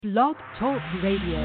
Blog Talk Radio.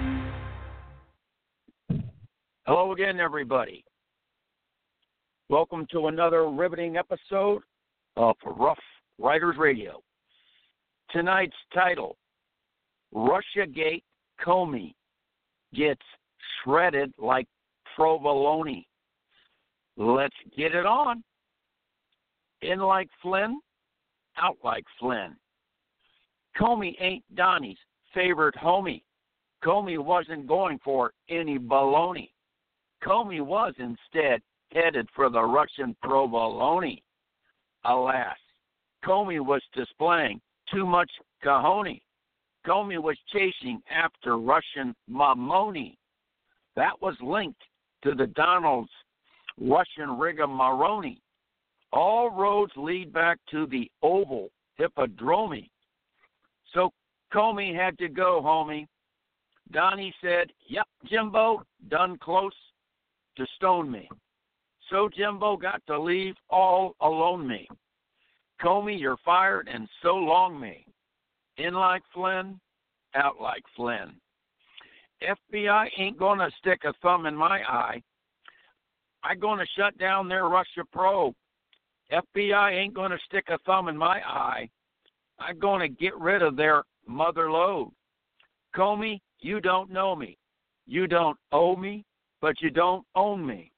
Hello again, everybody. Welcome to another riveting episode of Rough Riders Radio. Tonight's title, Russiagate Comey Gets Shredded Like Provolone. Let's get it on. In like Flynn, out like Flynn. Comey ain't Donnie's favorite homie. Comey wasn't going for any baloney. Comey was instead headed for the Russian provolone. Alas, Comey was displaying too much cojones. Comey was chasing after Russian mamoni. That was linked to the Donald's Russian rigamaroni. All roads lead back to the Oval Hippodrome. So Comey had to go, homie. Donnie said, yep, Jimbo, done close to stone me. So Jimbo got to leave all alone me. Comey, you're fired, and so long me. In like Flynn, out like Flynn. FBI ain't going to stick a thumb in my eye. I'm going to shut down their Russia probe. FBI ain't going to stick a thumb in my eye. I'm going to get rid of their mother load. Comey, you don't know me. You don't owe me, but you don't own me.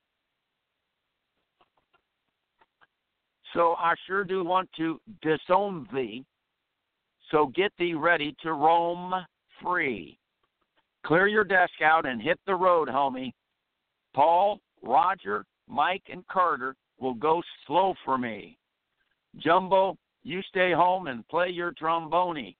So I sure do want to disown thee. So get thee ready to roam free. Clear your desk out and hit the road, homie. Paul, Roger, Mike, and Carter will go slow for me. Jumbo, you stay home and play your trombone.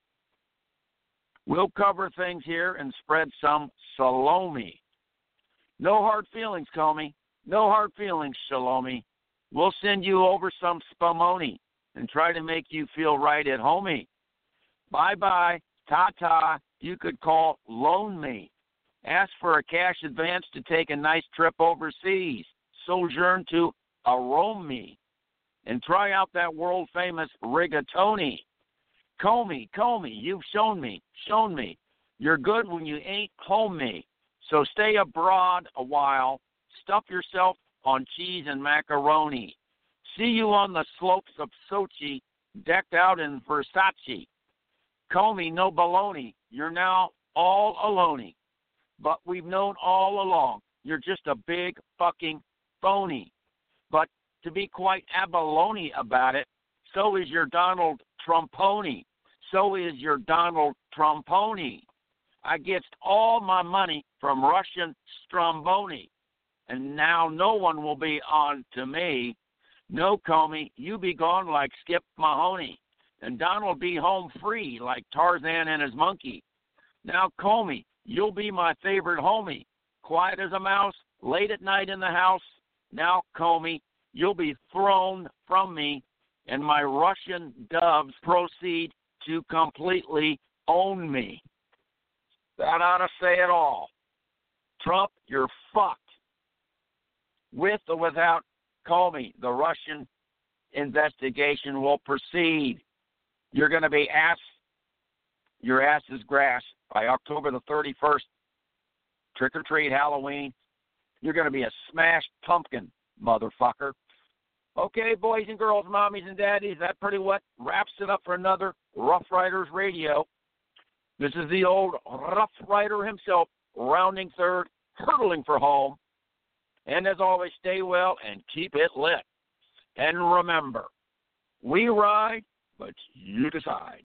We'll cover things here and spread some salome. No hard feelings, Comey. No hard feelings, Shalomi. We'll send you over some spumoni and try to make you feel right at homey. Bye-bye, ta-ta, you could call loan me. Ask for a cash advance to take a nice trip overseas. Sojourn to Arome and try out that world-famous rigatoni. Comey, you've shown me. You're good when you ain't home me. So stay abroad a while. Stuff yourself on cheese and macaroni. See you on the slopes of Sochi, decked out in Versace. Comey, no baloney. You're now all alone. But we've known all along you're just a big fucking phony. But to be quite abalone about it, so is your Donald Trumponi. So is your Donald Trumponi. I gets all my money from Russian Stromboni, and now no one will be on to me. No, Comey, you be gone like Skip Mahoney, and Donald be home free like Tarzan and his monkey. Now, Comey, you'll be my favorite homie, quiet as a mouse, late at night in the house. Now, Comey, you'll be thrown from me, and my Russian doves proceed to completely own me. That ought to say it all. Trump, you're fucked. With or without Comey, the Russian investigation will proceed. You're going to be your ass is grass by October the 31st. Trick or treat, Halloween. You're going to be a smashed pumpkin, motherfucker. Okay, boys and girls, mommies and daddies, that pretty much wraps it up for another Rough Riders Radio. This is the old Rough Rider himself, rounding third, hurtling for home. And as always, stay well and keep it lit. And remember, we ride, but you decide.